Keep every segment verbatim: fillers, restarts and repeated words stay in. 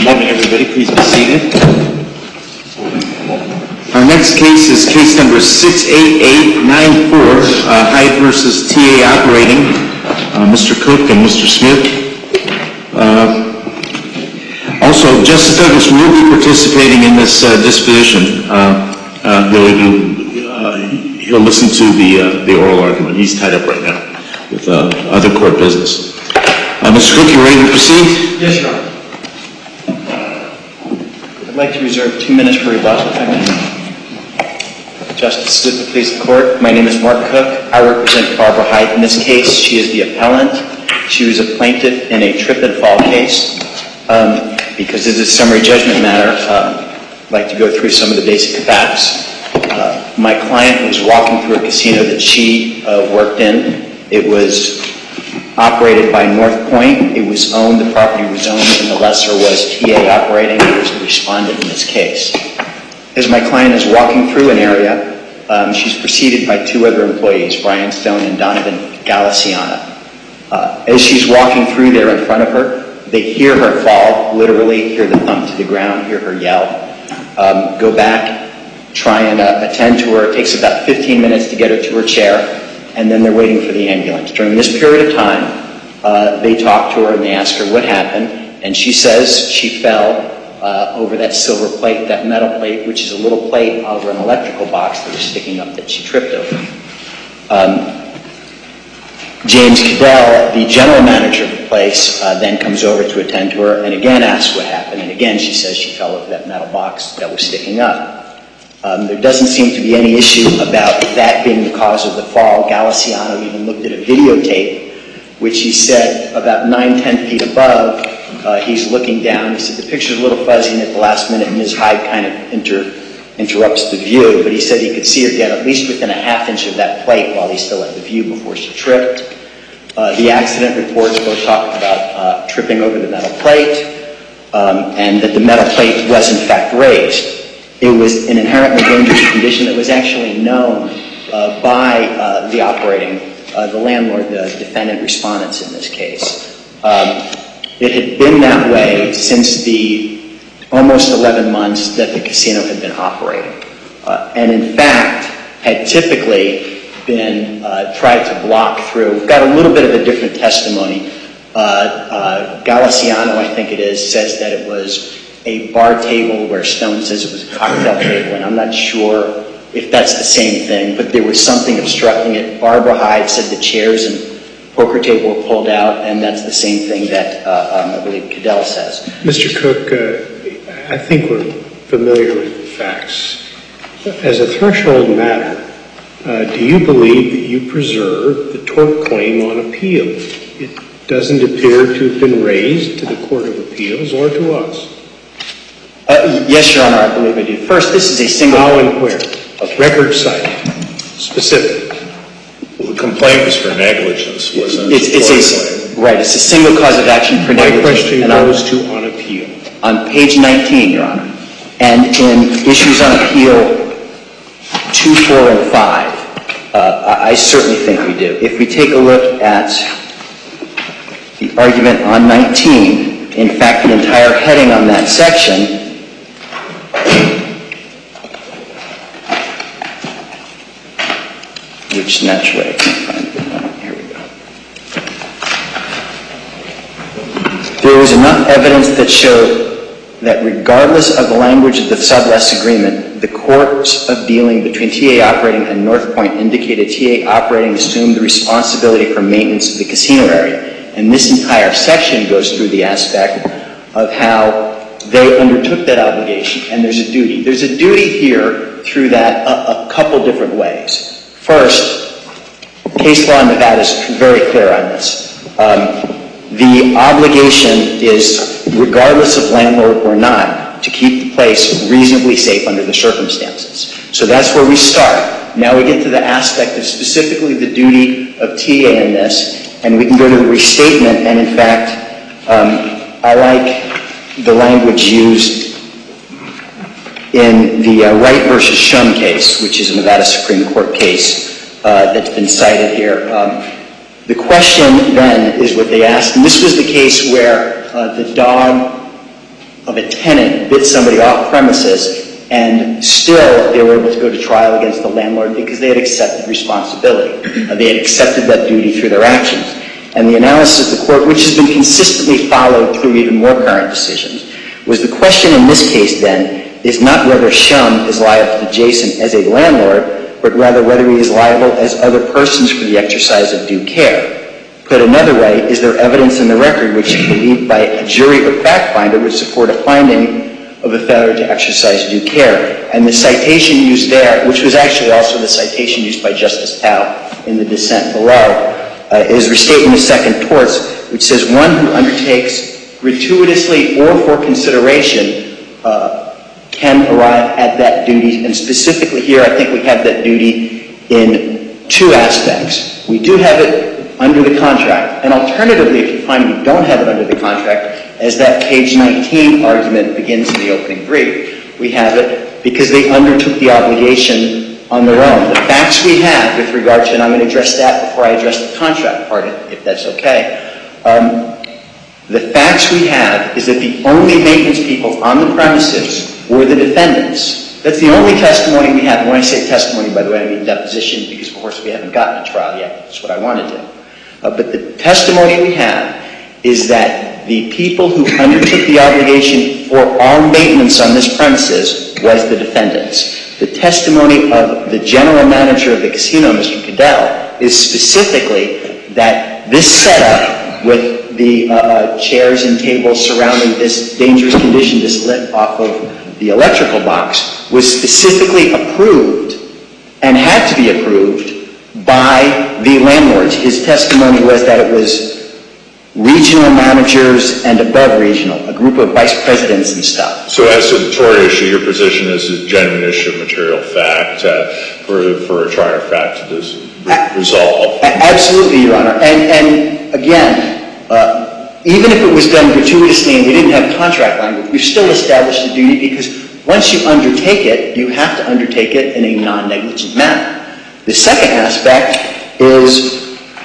Good morning, everybody. Please be seated. Our next case is case number six eight eight nine four, uh, Hyde versus T A Operating. Uh, Mister Cook and Mister Smith. Uh, also, Justice Douglas will be participating in this uh, disposition. Uh, uh, he'll, do, uh, he'll listen to the uh, the oral argument. He's tied up right now with uh, other court business. Uh, Mister Cook, you ready to proceed? Yes, Your Honor. I'd like to reserve two minutes for rebuttal, if I may. Justice of the Police Court, my name is Mark Cook. I represent Barbara Hyde in this case. She is the appellant. She was a plaintiff in a trip and fall case. Um, because this is a summary judgment matter, uh, I'd like to go through some of the basic facts. Uh, my client was walking through a casino that she uh, worked in. It was operated by North Point. It was owned, the property was owned, and the lessor was T A Operating, who was the respondent in this case. As my client is walking through an area, um, she's preceded by two other employees, Brian Stone and Donovan Galiciano. Uh, as she's walking through there in front of her, they hear her fall, literally hear the thump to the ground, hear her yell, um, go back, try and uh, attend to her. It takes about fifteen minutes to get her to her chair, and then they're waiting for the ambulance. During this period of time, uh, they talk to her and they ask her what happened, and she says she fell uh, over that silver plate, that metal plate, which is a little plate over an electrical box that was sticking up that she tripped over. Um, James Cadell, the general manager of the place, uh, then comes over to attend to her and again asks what happened, and again she says she fell over that metal box that was sticking up. Um, there doesn't seem to be any issue about that being the cause of the fall. Galiciano even looked at a videotape, which he said about nine, ten feet above, uh, he's looking down. He said the picture's a little fuzzy, and at the last minute, Miz Hyde kind of inter, interrupts the view, but he said he could see her get at least within a half inch of that plate while he's still at the view before she tripped. Uh, the accident reports both talked about uh, tripping over the metal plate, um, and that the metal plate was in fact raised. It was an inherently dangerous condition that was actually known uh, by uh, the operating, uh, the landlord, the defendant respondents in this case. Um, it had been that way since the almost eleven months that the casino had been operating. Uh, and in fact, had typically been uh, tried to block through. We've got a little bit of a different testimony. Uh, uh, Galiciano, I think it is, says that it was a bar table, where Stone says it was a cocktail table, and I'm not sure if that's the same thing, but there was something obstructing it. Barbara Hyde said the chairs and poker table were pulled out, and that's the same thing that uh, um, I believe Cadell says. Mister Cook, uh, I think we're familiar with the facts. As a threshold matter, uh, do you believe that you preserve the tort claim on appeal? It doesn't appear to have been raised to the Court of Appeals or to us. Uh, yes, Your Honor, I believe I do. First, this is a single... How and where? Okay. Record site. Specific. Well, the complaint was for negligence, wasn't it? It's, it's a, right, it's a single cause of action for My negligence. question and goes to on appeal. On page nineteen, Your Honor, and in issues on appeal two, four, and five, uh, I certainly think we do. If we take a look at the argument on nineteen, in fact, the entire heading on that section which naturally I can't find it. Here we go. There was enough evidence that showed that regardless of the language of the subless agreement, the course of dealing between T A Operating and North Point indicated T A Operating assumed the responsibility for maintenance of the casino area. And this entire section goes through the aspect of how they undertook that obligation, and there's a duty. There's a duty here through that a, a couple different ways. First, case law in Nevada is very clear on this. Um, the obligation is, regardless of landlord or not, to keep the place reasonably safe under the circumstances. So that's where we start. Now we get to the aspect of specifically the duty of T A in this, and we can go to the restatement, and in fact, um, I like the language used in the uh, Wright versus Shum case, which is a Nevada Supreme Court case uh, that's been cited here. Um, the question then is what they asked, and this was the case where uh, the dog of a tenant bit somebody off premises, and still they were able to go to trial against the landlord because they had accepted responsibility. Uh, they had accepted that duty through their actions. And the analysis of the court, which has been consistently followed through even more current decisions, was the question in this case then is not whether Shum is liable to Jason as a landlord, but rather whether he is liable as other persons for the exercise of due care. Put another way, is there evidence in the record which is believed by a jury or fact finder would support a finding of a failure to exercise due care? And the citation used there, which was actually also the citation used by Justice Tao in the dissent below, uh, is Restatement of Second Torts, which says one who undertakes gratuitously or for consideration uh, can arrive at that duty. And specifically here, I think we have that duty in two aspects. We do have it under the contract. And alternatively, if you find we don't have it under the contract, as that page nineteen argument begins in the opening brief, we have it because they undertook the obligation on their own. The facts we have with regard to, and I'm going to address that before I address the contract part, if that's okay. Um, the facts we have is that the only maintenance people on the premises were the defendants. That's the only testimony we have. And when I say testimony, by the way, I mean deposition, because of course we haven't gotten a trial yet. That's what I wanted to. Uh, but the testimony we have is that the people who undertook the obligation for all maintenance on this premises was the defendants. The testimony of the general manager of the casino, Mister Cadell, is specifically that this setup with the uh, uh, chairs and tables surrounding this dangerous condition, this lit off of the electrical box, was specifically approved and had to be approved by the landlords. His testimony was that it was regional managers and above regional, a group of vice presidents and stuff. So as to the tort issue, your position is a genuine issue of material fact uh, for, for a trier fact to dis- re- resolve? Absolutely, Your Honor. And, and again, uh, even if it was done gratuitously and we didn't have contract language, we've still established the duty because once you undertake it, you have to undertake it in a non-negligent manner. The second aspect is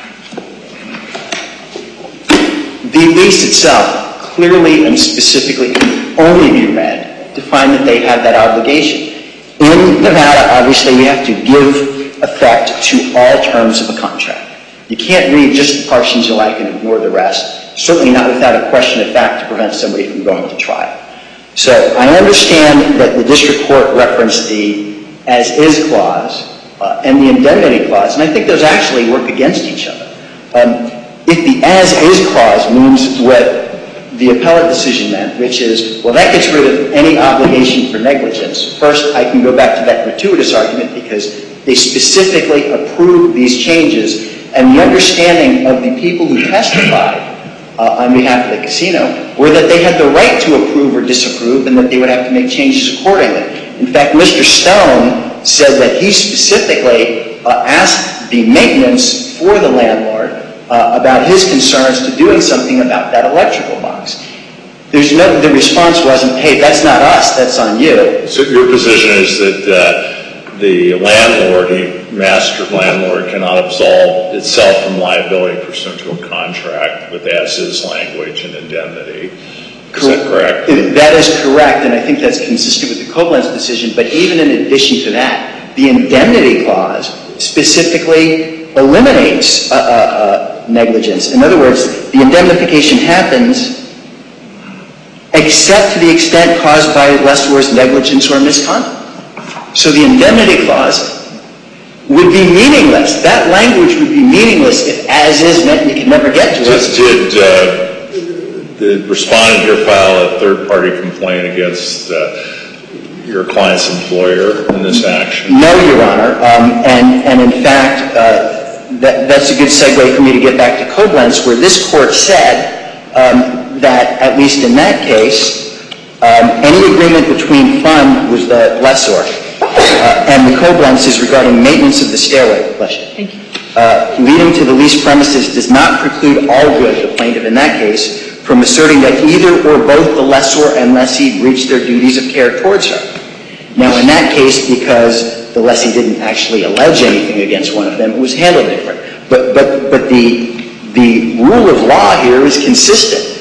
the lease itself clearly and specifically can only be read to find that they have that obligation. In Nevada, obviously, we have to give effect to all terms of a contract. You can't read just the portions you like and ignore the rest, certainly not without a question of fact to prevent somebody from going to trial. So I understand that the district court referenced the as-is clause uh, and the indemnity clause, and I think those actually work against each other. Um, If the as-is clause means what the appellate decision meant, which is, well, that gets rid of any obligation for negligence. First, I can go back to that gratuitous argument because they specifically approved these changes, and the understanding of the people who testified uh, on behalf of the casino were that they had the right to approve or disapprove and that they would have to make changes accordingly. In fact, Mister Stone said that he specifically uh, asked the maintenance for the landlord Uh, about his concerns to doing something about that electrical box. There's no, the response wasn't, hey, that's not us, that's on you. So your position is that uh, the landlord, the master landlord, cannot absolve itself from liability pursuant to a contract with as-is language and indemnity. Is that correct? That is correct, and I think that's consistent with the Koblenz decision, but even in addition to that, the indemnity clause specifically eliminates uh, uh, uh, negligence. In other words, the indemnification happens except to the extent caused by lessor's negligence or misconduct. So the indemnity clause would be meaningless. That language would be meaningless if as-is meant you can never get to it. Just did uh, the respondent here file a third-party complaint against uh, your client's employer in this action? No, Your Honor. Um, and, and in fact, uh, That, that's a good segue for me to get back to Koblenz, where this court said um, that, at least in that case, um, any agreement between fund was the lessor, uh, and the Koblenz is regarding maintenance of the stairway. Thank you. Uh, leading to the leased premises does not preclude all good, the plaintiff in that case, from asserting that either or both the lessor and lessee breached their duties of care towards her. Now, in that case, because the lessee didn't actually allege anything against one of them, it was handled different. But but but the the rule of law here is consistent.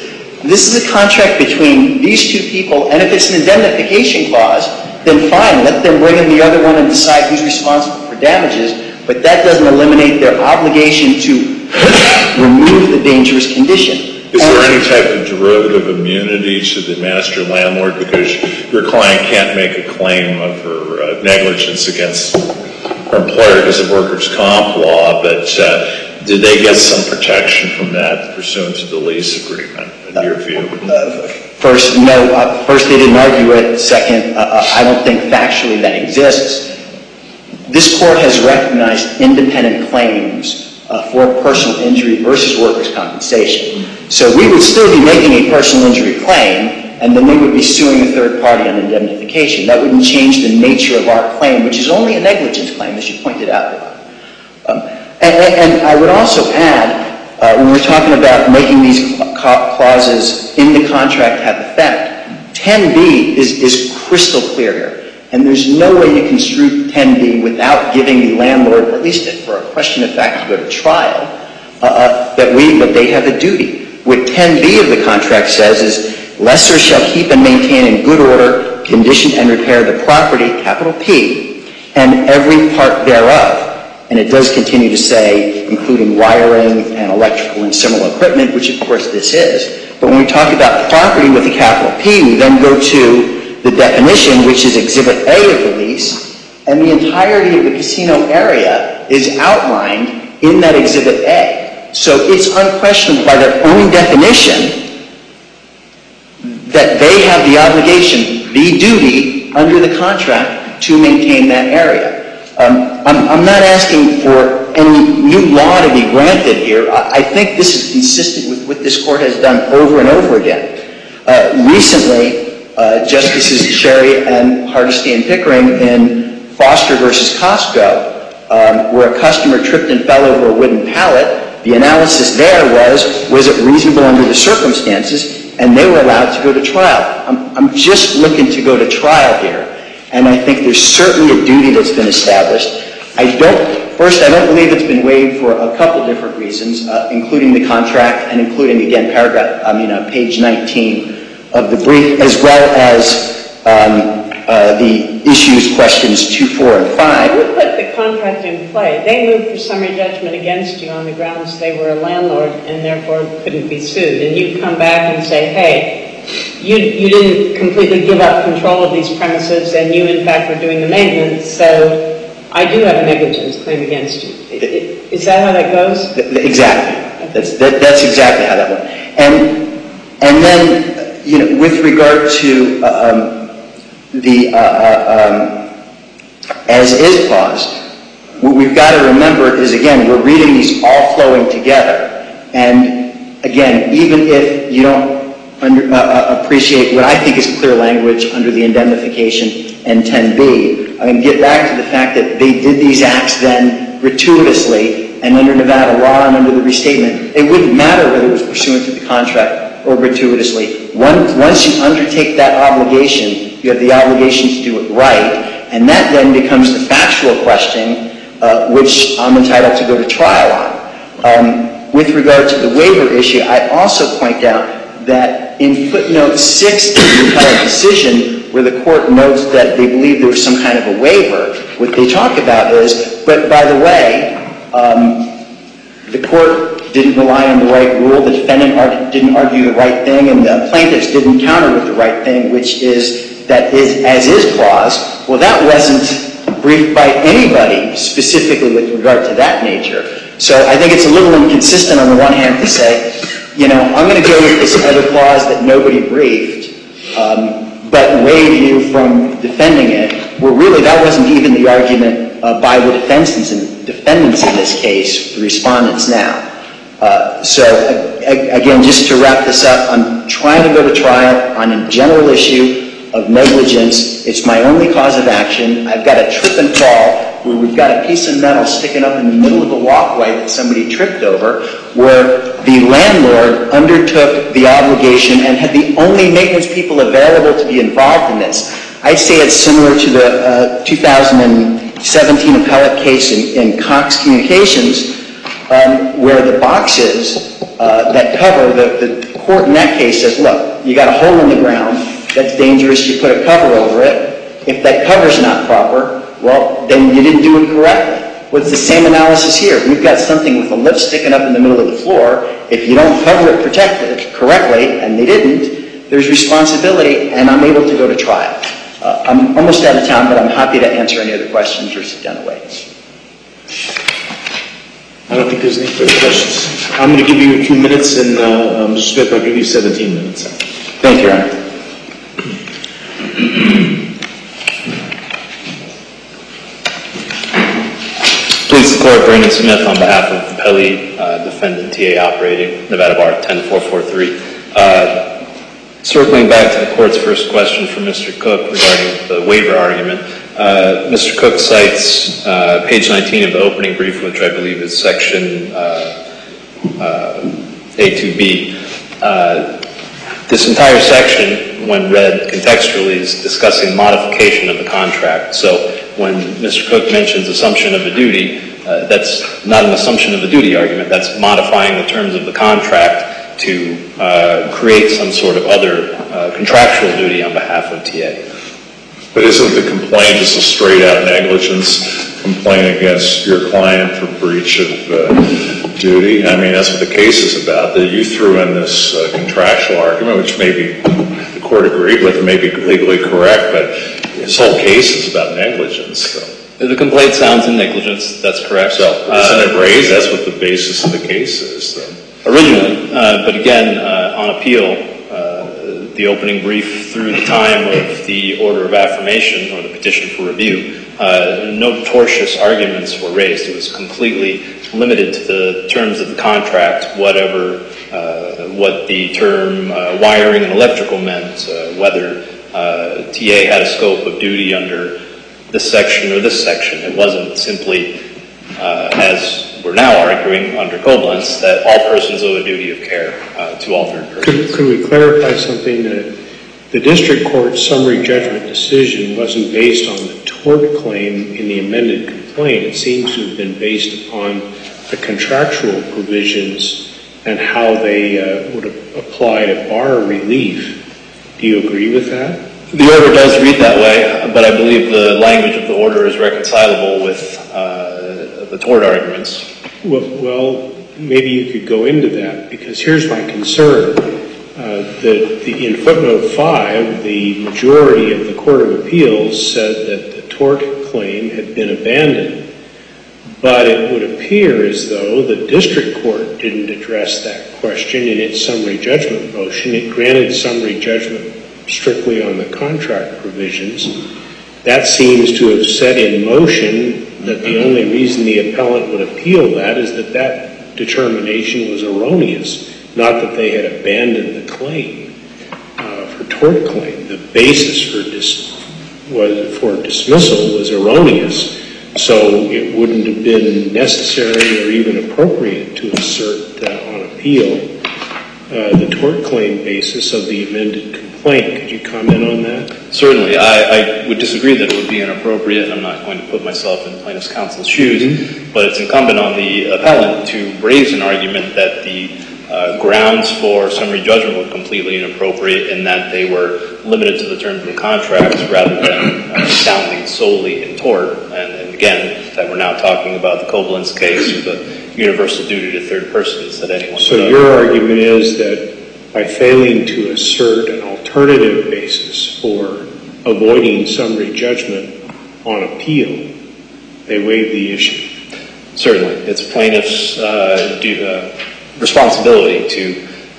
This is a contract between these two people, and if it's an indemnification clause, then fine, let them bring in the other one and decide who's responsible for damages, but that doesn't eliminate their obligation to remove the dangerous condition. Is there any type of derivative immunity to the master landlord because your client can't make a claim of her uh, negligence against her employer because of workers' comp law, but uh, did they get some protection from that pursuant to the lease agreement, in your view? Uh, first, no. Uh, first, they didn't argue it. Second, uh, I don't think factually that exists. This court has recognized independent claims uh, for personal injury versus workers' compensation. So we would still be making a personal injury claim, and then they would be suing a third party on indemnification. That wouldn't change the nature of our claim, which is only a negligence claim, as you pointed out. Um, and, and I would also add, uh, when we're talking about making these clauses in the contract have effect, ten B is, is crystal clear here. And there's no way you construe ten B without giving the landlord, at least for a question of fact to go to trial, uh, that we that they have a duty. What ten B of the contract says is, lessor shall keep and maintain in good order, condition, and repair the property, capital P, and every part thereof. And it does continue to say, including wiring and electrical and similar equipment, which of course this is. But when we talk about property with a capital P, we then go to the definition, which is Exhibit A of the lease, and the entirety of the casino area is outlined in that Exhibit A. So it's unquestionable by their own definition that they have the obligation, the duty, under the contract to maintain that area. Um, I'm, I'm not asking for any new law to be granted here. I, I think this is consistent with what this court has done over and over again. Uh, recently, Uh, Justices Sherry and Hardesty and Pickering in Foster versus Costco, um, where a customer tripped and fell over a wooden pallet. The analysis there was, was it reasonable under the circumstances? And they were allowed to go to trial. I'm, I'm just looking to go to trial here. And I think there's certainly a duty that's been established. I don't, first, I don't believe it's been waived for a couple different reasons, uh, including the contract and including, again, paragraph, I mean, uh, page nineteen of the brief, as well as um, uh, the issues questions two, four, and five. Who put the contract in play? They moved for summary judgment against you on the grounds they were a landlord and therefore couldn't be sued. And you come back and say, hey, you, you didn't completely give up control of these premises and you, in fact, were doing the maintenance, so I do have a negligence claim against you. Is that how that goes? Exactly. That's, that, that's exactly how that went. And, and then, you know, with regard to uh, um, the uh, uh, um, as-is clause, what we've got to remember is, again, we're reading these all flowing together. And, again, even if you don't under, uh, uh, appreciate what I think is clear language under the indemnification and ten B, I mean, get back to the fact that they did these acts then gratuitously, and under Nevada law and under the restatement, it wouldn't matter whether it was pursuant to the contract or gratuitously. Once, once you undertake that obligation, you have the obligation to do it right, and that then becomes the factual question, uh, which I'm entitled to go to trial on. Um, with regard to the waiver issue, I also point out that in footnote six of the appellate decision, where the court notes that they believe there was some kind of a waiver, what they talk about is, but by the way, um, the court didn't rely on the right rule, the defendant argue, didn't argue the right thing, and the plaintiffs didn't counter with the right thing, which is that is as-is clause. Well, that wasn't briefed by anybody specifically with regard to that nature. So I think it's a little inconsistent on the one hand to say, you know, I'm going to go with this other clause that nobody briefed, um, but waive you from defending it, where really that wasn't even the argument uh, by the defendants in, defendants in this case, the respondents now. Uh, so, again, just to wrap this up, I'm trying to go to trial on a general issue of negligence. It's my only cause of action. I've got a trip and fall where we've got a piece of metal sticking up in the middle of a walkway that somebody tripped over, where the landlord undertook the obligation and had the only maintenance people available to be involved in this. I'd say it's similar to the uh, two thousand seventeen appellate case in, in Cox Communications, Um, where the boxes uh, that cover, the, the court in that case says, look, you got a hole in the ground, that's dangerous, you put a cover over it. If that cover's not proper, well, then you didn't do it correctly. Well, it's the same analysis here. We've got something with a lip sticking up in the middle of the floor. If you don't cover it, protect it correctly, and they didn't, there's responsibility, and I'm able to go to trial. Uh, I'm almost out of time, but I'm happy to answer any other questions or sit down and wait. I don't think there's any further questions. I'm going to give you two minutes, and uh, uh, Mister Smith, I'll give you seventeen minutes. Thank you, Your Honor. Please, the court, Brandon Smith on behalf of the Pelley uh, defendant, T A Operating, Nevada Bar ten four four three. Uh, circling back to the court's first question from Mister Cook regarding the waiver argument, uh, Mister Cook cites uh, page nineteen of the opening brief, which I believe is section uh, uh, A two B. Uh, this entire section, when read contextually, is discussing modification of the contract. So when Mister Cook mentions assumption of a duty, uh, that's not an assumption of a duty argument. That's modifying the terms of the contract to uh, create some sort of other uh, contractual duty on behalf of T A. But isn't the complaint just a straight-out negligence complaint against your client for breach of uh, duty? I mean, that's what the case is about. That you threw in this uh, contractual argument, which maybe the court agreed with, and may be legally correct, but this whole case is about negligence. So. The complaint sounds in negligence. That's correct. So isn't it raised? That's what the basis of the case is. So. Originally, uh, but again, uh, on appeal, uh, the opening brief through the time of the order of affirmation or the petition for review, uh, no tortious arguments were raised. It was completely limited to the terms of the contract, whatever, uh, what the term uh, wiring and electrical meant, uh, whether uh, T A had a scope of duty under this section or this section. It wasn't simply, uh, as we're now arguing under Koblenz, that all persons owe a duty of care uh, to all third persons. Could, could we clarify something? That the district court's summary judgment decision wasn't based on the tort claim in the amended complaint. It seems to have been based upon the contractual provisions and how they uh, would apply to bar relief. Do you agree with that? The order does read that way, but I believe the language of the order is reconcilable with uh, the tort arguments. Well, well, maybe you could go into that, because here's my concern. Uh, the, the, in footnote five, the majority of the Court of Appeals said that the tort claim had been abandoned, but it would appear as though the district court didn't address that question in its summary judgment motion. It granted summary judgment strictly on the contract provisions. That seems to have set in motion that the only reason the appellant would appeal that is that that determination was erroneous, not that they had abandoned the claim uh, for tort claim. The basis for dis- was for dismissal was erroneous, so it wouldn't have been necessary or even appropriate to assert uh, on appeal uh, the tort claim basis of the amended complaint. Could you comment on that? Certainly. I, I would disagree that it would be inappropriate. I'm not going to put myself in plaintiff's counsel's shoes, mm-hmm. but it's incumbent on the appellant to raise an argument that the uh, grounds for summary judgment were completely inappropriate and that they were limited to the terms of the contracts rather than uh, sounding solely in tort. And, and again, that we're now talking about the Koblenz case or the universal duty to third persons that anyone So would your argument is that by failing to assert an alternative basis for avoiding summary judgment on appeal, they waive the issue? Certainly. It's plaintiff's uh, do, uh, responsibility to uh,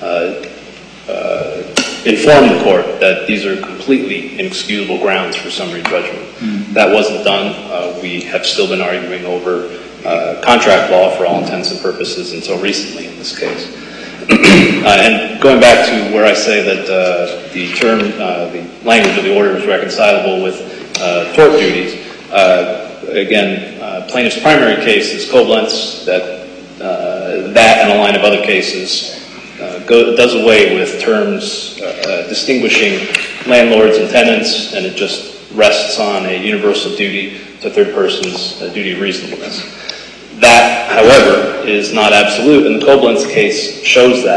uh, inform the court that these are completely inexcusable grounds for summary judgment. Mm-hmm. That wasn't done. Uh, we have still been arguing over uh, contract law for all intents and purposes until recently in this case. uh, and going back to where I say that uh, the term, uh, the language of the order is reconcilable with uh, tort duties, uh, again, uh, plaintiff's primary case is Koblenz. That uh, that and a line of other cases uh, go, does away with terms uh, uh, distinguishing landlords and tenants, and it just rests on a universal duty to third persons, a duty of reasonableness. That, however, is not absolute, and the Koblenz case shows that.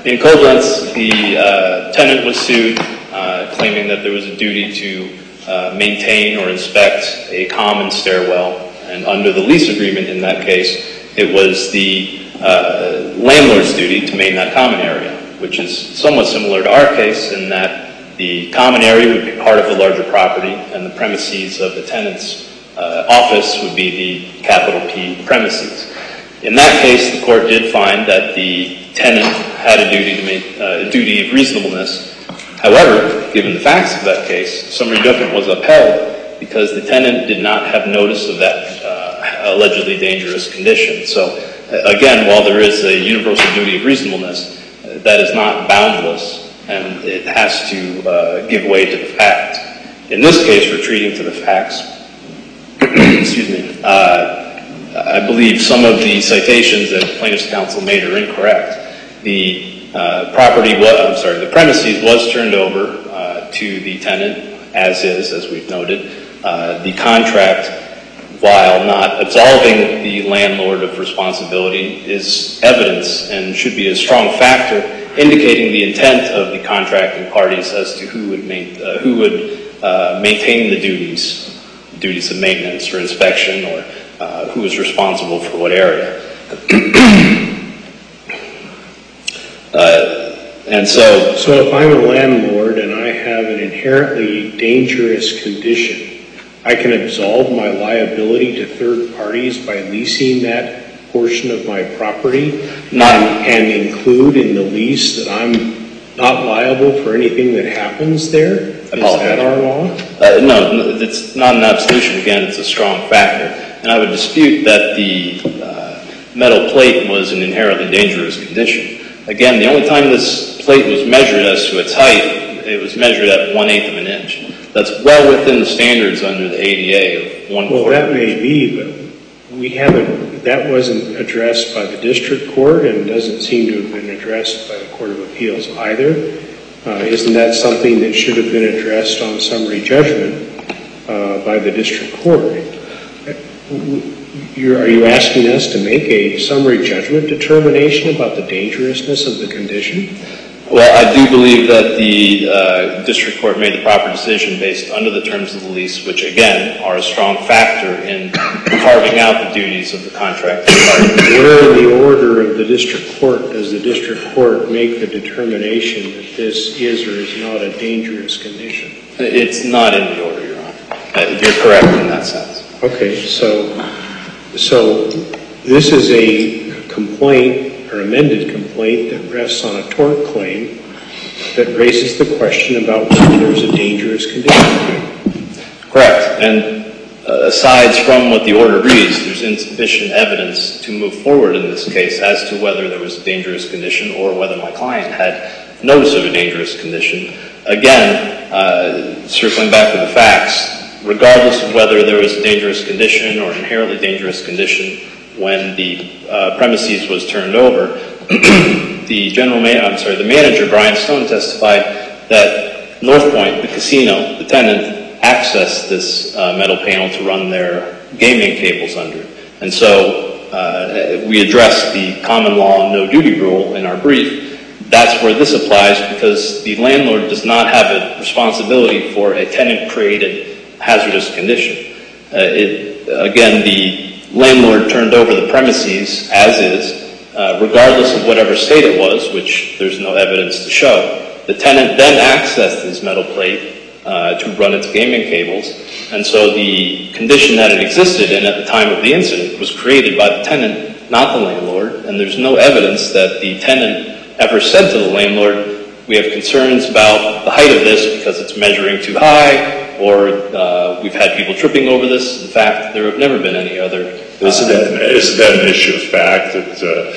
In Koblenz, the uh, tenant was sued, uh, claiming that there was a duty to uh, maintain or inspect a common stairwell, and under the lease agreement in that case, it was the uh, landlord's duty to maintain that common area, which is somewhat similar to our case in that the common area would be part of the larger property, and the premises of the tenant's uh, office would be the capital P premises. In that case, the court did find that the tenant had a duty to make uh, a duty of reasonableness. However, given the facts of that case, summary judgment was upheld because the tenant did not have notice of that uh, allegedly dangerous condition. So, uh, again, while there is a universal duty of reasonableness, uh, that is not boundless, and it has to uh, give way to the fact. In this case, retreating to the facts, excuse me, uh, I believe some of the citations that plaintiff's counsel made are incorrect. The uh, property was, I'm sorry, the premises was turned over uh, to the tenant as is, as we've noted. Uh, the contract, while not absolving the landlord of responsibility, is evidence and should be a strong factor indicating the intent of the contracting parties as to who would, main, uh, who would uh, maintain the duties, duties of maintenance or inspection, or Uh, who is responsible for what area. uh, and so... So if I'm a landlord and I have an inherently dangerous condition, I can absolve my liability to third parties by leasing that portion of my property Not, and, and include in the lease that I'm not liable for anything that happens there? Is that our law? Uh, no, it's not an absolution. Again, it's a strong factor. And I would dispute that the uh, metal plate was an inherently dangerous condition. Again, the only time this plate was measured as to its height, it was measured at one-eighth of an inch. That's well within the standards under the A D A of one Well, quarter. that may be, but we haven't, that wasn't addressed by the district court and doesn't seem to have been addressed by the Court of Appeals either. Uh, isn't that something that should have been addressed on summary judgment uh, by the district court? You're, are you asking us to make a summary judgment determination about the dangerousness of the condition? Well, I do believe that the uh, district court made the proper decision based under the terms of the lease, which again are a strong factor in carving out the duties of the contract. Where in the order of the district court does the district court make the determination that this is or is not a dangerous condition? It's not in the order, Your Honor. Uh, you're correct in that sense. Okay, so, so this is a complaint or amended complaint that rests on a tort claim that raises the question about whether there's a dangerous condition. Correct. And uh, aside from what the order reads, there's insufficient evidence to move forward in this case as to whether there was a dangerous condition or whether my client had notice of a dangerous condition. Again, uh, circling back to the facts, regardless of whether there was a dangerous condition or inherently dangerous condition when the uh, premises was turned over, the general man- I'm sorry, the manager, Brian Stone, testified that North Point, the casino, the tenant, accessed this uh, metal panel to run their gaming cables under. And so uh, we addressed the common law no duty rule in our brief. That's where this applies because the landlord does not have a responsibility for a tenant-created hazardous condition. Uh, it, again, the landlord turned over the premises as is, uh, regardless of whatever state it was, which there's no evidence to show. The tenant then accessed this metal plate uh, to run its gaming cables, and so the condition that it existed in at the time of the incident was created by the tenant, not the landlord, and there's no evidence that the tenant ever said to the landlord, we have concerns about the height of this because it's measuring too high, or uh, we've had people tripping over this. In fact, there have never been any other. Uh, isn't, that, isn't that an issue of fact that uh,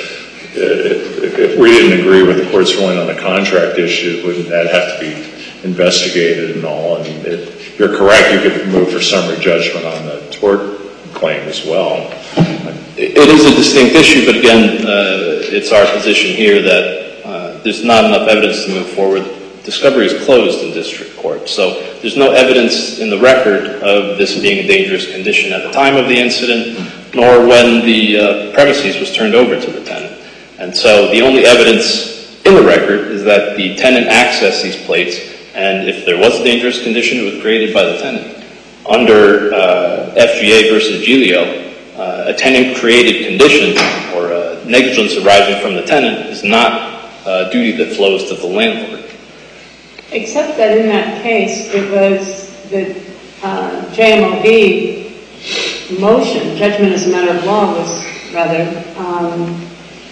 if, if we didn't agree with the court's ruling on the contract issue, wouldn't that have to be investigated and all? And it, you're correct, you could move for summary judgment on the tort claim as well. It, it is a distinct issue, but again, uh, it's our position here that uh, there's not enough evidence to move forward. Discovery is closed in district court, so there's no evidence in the record of this being a dangerous condition at the time of the incident, nor when the uh, premises was turned over to the tenant. And so the only evidence, in the record is that the tenant accessed these plates, and if there was a dangerous condition, it was created by the tenant. Under uh, F G A versus Giglio, uh, a tenant-created condition or uh, negligence arising from the tenant is not a duty that flows to the landlord. Except that in that case, it was the uh, J M O B motion, judgment as a matter of law was rather, um,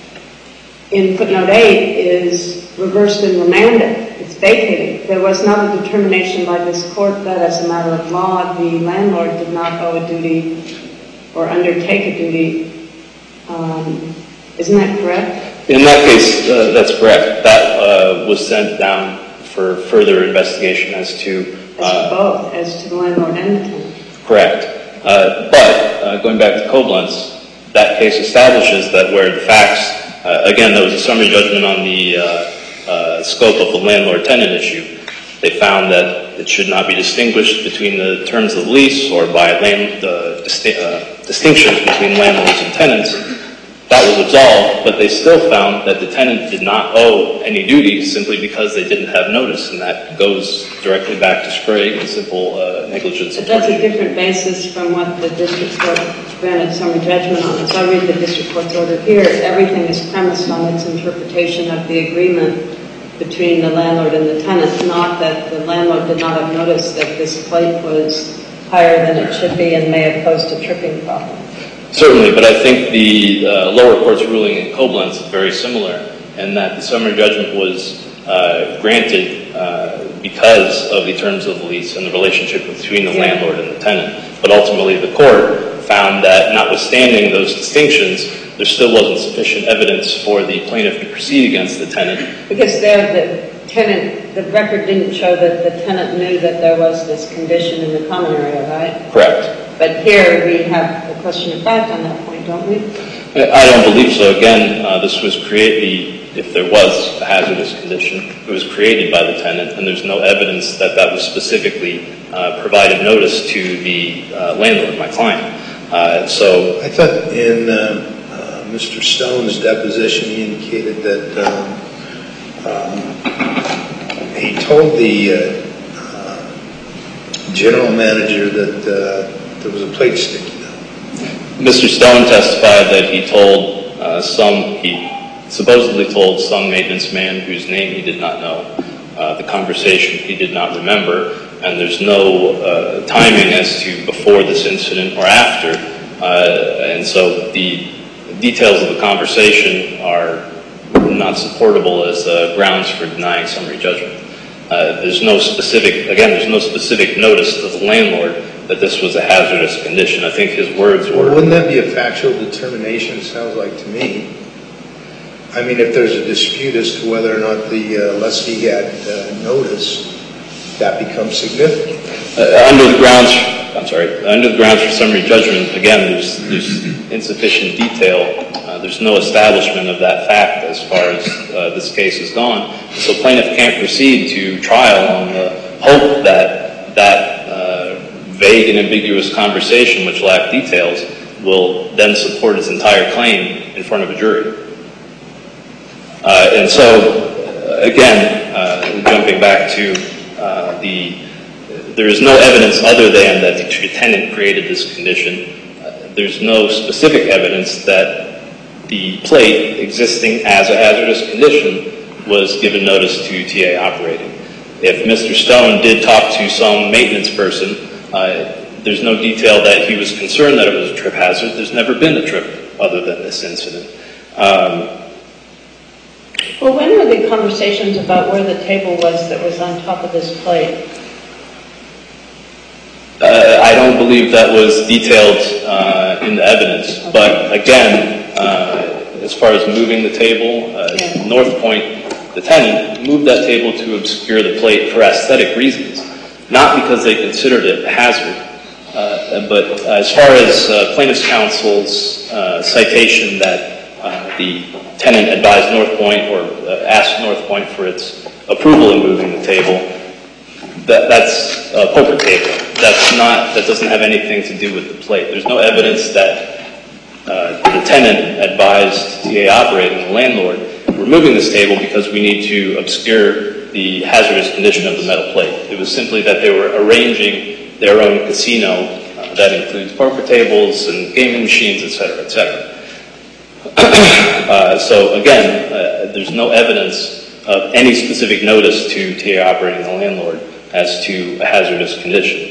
in footnote eight, is reversed and remanded. It's vacated. There was not a determination by this court that as a matter of law, the landlord did not owe a duty or undertake a duty. Um, isn't that correct? In that case, uh, that's correct. That uh, was sent down for further investigation as to... Uh, as to both, as to the landlord and the tenant. Correct. Uh, but, uh, going back to Koblenz, that case establishes that where the facts... Uh, again, there was a summary judgment on the uh, uh, scope of the landlord-tenant issue. They found that it should not be distinguished between the terms of the lease or by land, uh, disti uh, distinctions between landlords and tenants. That was absolved, but they still found that the tenant did not owe any duty simply because they didn't have notice, and that goes directly back to Sprague and simple uh, negligence. But that's a different basis from what the district court granted summary judgment on. As I read the district court's order here, everything is premised on its interpretation of the agreement between the landlord and the tenant, not that the landlord did not have noticed that this plate was higher than it should be and may have posed a tripping problem. Certainly, but I think the uh, lower court's ruling in Koblenz is very similar in that the summary judgment was uh, granted uh, because of the terms of the lease and the relationship between the yeah. landlord and the tenant. But ultimately the court found that notwithstanding those distinctions, there still wasn't sufficient evidence for the plaintiff to proceed against the tenant. Because there the tenant, the record didn't show that the tenant knew that there was this condition in the common area, right? Correct. But here we have a question of fact on that point, don't we? I don't believe so. Again, uh, this was created, if there was a hazardous condition, it was created by the tenant, and there's no evidence that that was specifically uh, provided notice to the uh, landlord, my client. Uh, so I thought in uh, uh, Mister Stone's deposition he indicated that um, um, he told the uh, uh, general manager that uh, there was a plate sticking out. Mister Stone testified that he told uh, some, he supposedly told some maintenance man whose name he did not know, uh, the conversation he did not remember, and there's no uh, timing as to before this incident or after, uh, and so the details of the conversation are not supportable as uh, grounds for denying summary judgment. Uh, there's no specific, again, there's no specific notice to the landlord that this was a hazardous condition. I think his words were... Well, wouldn't that be a factual determination, it sounds like to me? I mean, if there's a dispute as to whether or not the uh, lessee had uh, notice, that becomes significant. Uh, under the grounds, I'm sorry, under the grounds for summary judgment, again, there's, there's insufficient detail. Uh, there's no establishment of that fact as far as uh, this case has gone. So plaintiff can't proceed to trial on the hope that that vague and ambiguous conversation which lacked details will then support its entire claim in front of a jury. Uh, and so, uh, again, uh, jumping back to uh, the, there is no evidence other than that the tenant created this condition. Uh, there's no specific evidence that the plate existing as a hazardous condition was given notice to T A operating. If Mister Stone did talk to some maintenance person, Uh, there's no detail that he was concerned that it was a trip hazard. There's never been a trip other than this incident. Um, well, when were the conversations about where the table was that was on top of this plate? uh, I don't believe that was detailed uh, in the evidence. Okay. But again, uh, as far as moving the table, uh, yeah. North Point, the tenant, moved that table to obscure the plate for aesthetic reasons. Not because they considered it a hazard, uh, but as far as uh, plaintiff's counsel's uh, citation that uh, the tenant advised North Point or uh, asked North Point for its approval in moving the table, that, that's a poker table. That's not, that doesn't have anything to do with the plate. There's no evidence that uh, the tenant advised T A operating, the landlord, removing this table because we need to obscure the hazardous condition of the metal plate. It was simply that they were arranging their own casino uh, that includes poker tables and gaming machines, et cetera, et cetera. uh, so again, uh, there's no evidence of any specific notice to T A operating the landlord as to a hazardous condition.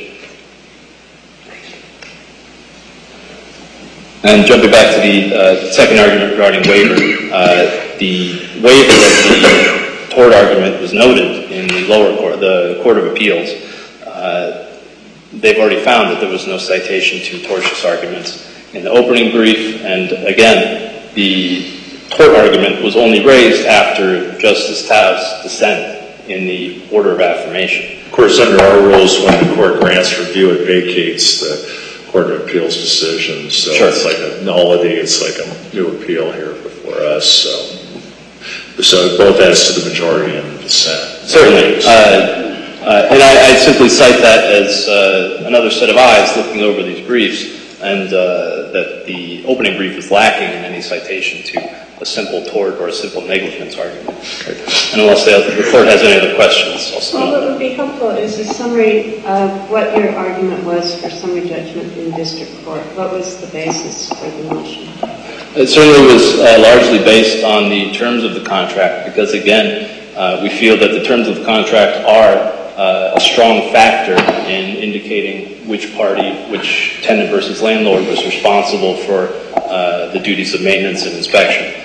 And jumping back to the uh, second argument regarding waiver, uh, the waiver of the tort argument was noted in the lower court, the Court of Appeals. Uh, they've already found that there was no citation to tortious arguments in the opening brief, and again, the tort argument was only raised after Justice Taft's dissent in the order of affirmation. Of course, under our rules, when the court grants review, it vacates the Court of Appeals decision, so sure. It's like a nullity, it's like a new appeal here before us, so so both as to the majority and the dissent. Certainly, uh, uh, and I, I simply cite that as uh, another set of eyes looking over these briefs, and uh, that the opening brief is lacking in any citation to a simple tort or a simple negligence argument. Okay. And unless the, the court has any other questions, I'll stop. Well, what would be helpful is a summary of what your argument was for summary judgment in district court. What was the basis for the motion? It certainly was uh, largely based on the terms of the contract, because again, uh, we feel that the terms of the contract are uh, a strong factor in indicating which party, which tenant versus landlord was responsible for uh, the duties of maintenance and inspection.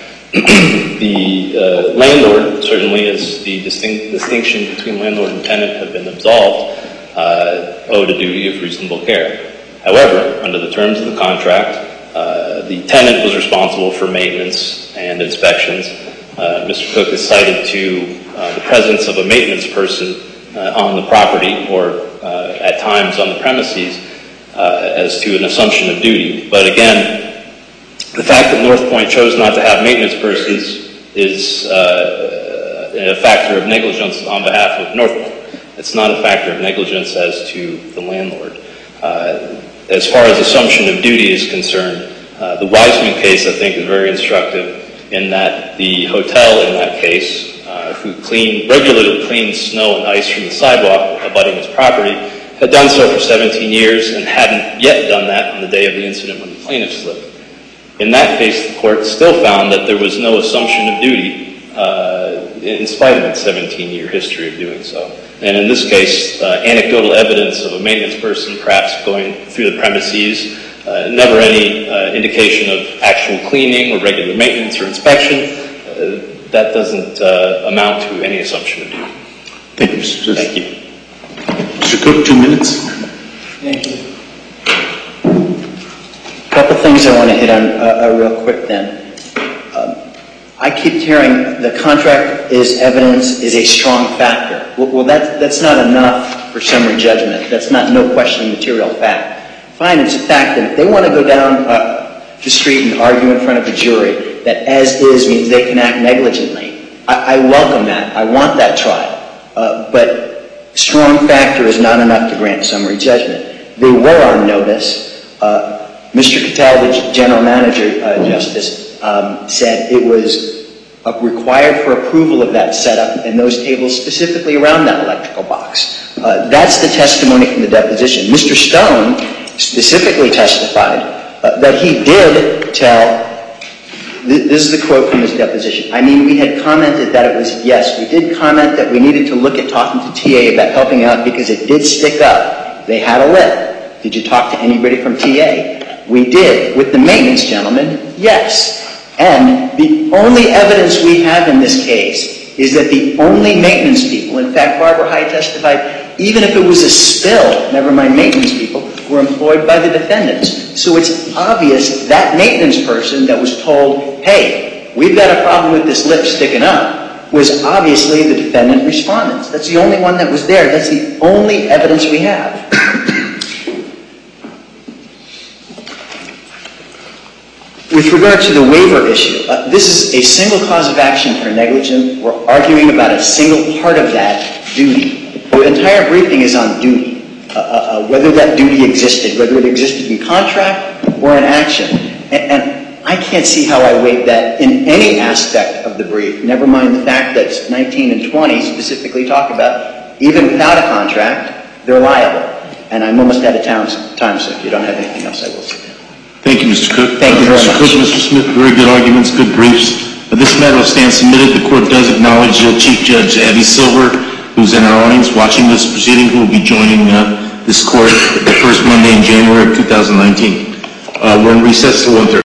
The uh, landlord, certainly as the distinct, distinction between landlord and tenant have been absolved, uh, owed a duty of reasonable care. However, under the terms of the contract, uh, the tenant was responsible for maintenance and inspections. Uh, Mister Cook has cited to uh, the presence of a maintenance person uh, on the property or uh, at times on the premises uh, as to an assumption of duty. But again, the fact that North Point chose not to have maintenance persons is uh, a factor of negligence on behalf of North Point. It's not a factor of negligence as to the landlord. Uh, as far as assumption of duty is concerned, uh, the Wiseman case, I think, is very instructive in that the hotel in that case, uh, who cleaned, regularly cleaned snow and ice from the sidewalk abutting his property, had done so for seventeen years and hadn't yet done that on the day of the incident when the plaintiff slipped. In that case, the court still found that there was no assumption of duty uh, in spite of its seventeen-year history of doing so. And in this case, uh, anecdotal evidence of a maintenance person perhaps going through the premises, uh, never any uh, indication of actual cleaning or regular maintenance or inspection, uh, that doesn't uh, amount to any assumption of duty. Thank you, Mister Judge. Thank you. Mister Cook, two minutes. Thank you. A couple things I want to hit on uh, uh, real quick then. Um, I keep hearing the contract is evidence, is a strong factor. Well, well that's, that's not enough for summary judgment. That's not no question material fact. Fine, it's a fact that if they want to go down uh, the street and argue in front of a jury that as is means they can act negligently, I, I welcome that. I want that trial. Uh, but strong factor is not enough to grant summary judgment. They were on notice. Uh, Mister Cattell, the general manager, uh, Justice, um, said it was uh, required for approval of that setup and those tables specifically around that electrical box. Uh, that's the testimony from the deposition. Mister Stone specifically testified uh, that he did tell, th- this is the quote from his deposition, I mean, we had commented that it was, yes, we did comment that we needed to look at talking to T A about helping out because it did stick up. They had a lip. Did you talk to anybody from T A? We did. With the maintenance gentleman, yes. And the only evidence we have in this case is that the only maintenance people, in fact, Barbara Hyde testified, even if it was a spill, never mind maintenance people, were employed by the defendants. So it's obvious that maintenance person that was told, hey, we've got a problem with this lip sticking up, was obviously the defendant respondents. That's the only one that was there. That's the only evidence we have. With regard to the waiver issue, uh, this is a single cause of action for negligence. We're arguing about a single part of that duty. The entire briefing is on duty, uh, uh, whether that duty existed, whether it existed in contract or in action. And, and I can't see how I waived that in any aspect of the brief, never mind the fact that nineteen and twenty specifically talk about, even without a contract, they're liable. And I'm almost out of time, so if you don't have anything else, I will sit down. Thank you, Mister Cook. Thank you very Mister much. Cook, Mister Smith, very good arguments, good briefs. Uh, This matter will stand submitted. The court does acknowledge uh, Chief Judge Abby Silver, who's in our audience watching this proceeding, who will be joining uh, this court the first Monday in January of two thousand nineteen. Uh, We're in recess till one thirty.